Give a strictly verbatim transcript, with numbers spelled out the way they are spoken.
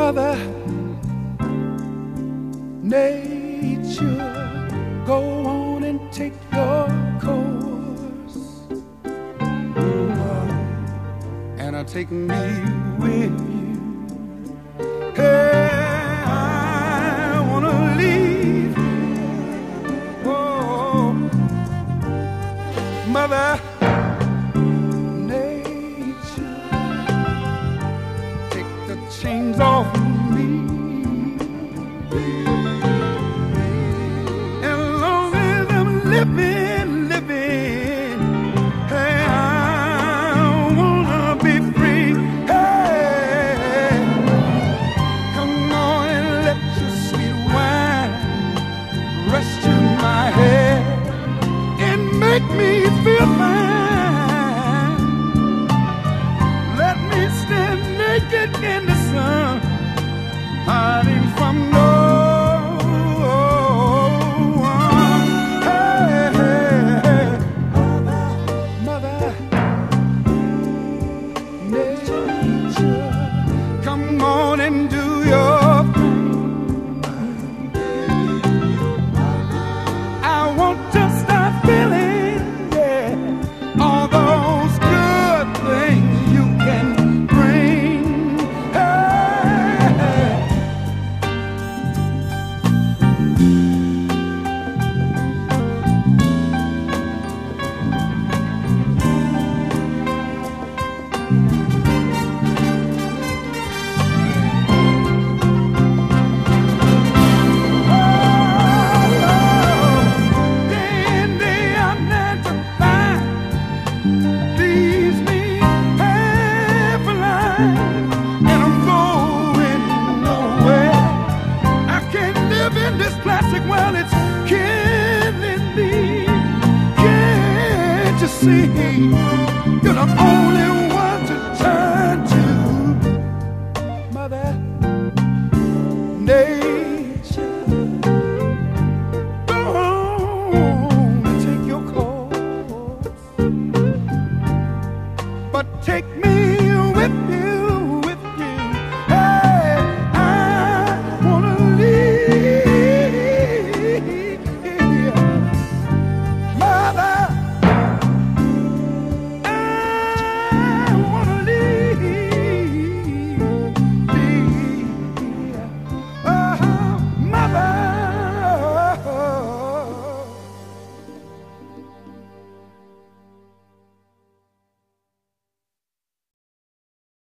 Mother Nature, go on and take your course, and uh, take me with you. Hey, I wanna leave. Oh, Mother Nature, take the chains off me. As long as I'm living, living, hey, I wanna be free. Hey, come on and let your sweet wine rest to my head and make me feel fine. Let me stand naked in the sun, hiding from no one. Hey, hey, hey. Mother Nature, come on and do your thing. I want to start feeling, yeah, all those good things you can bring. Hey, hey. Plastic, well, it's killing me. Can't you see? You're the only one to turn to, Mother Nature.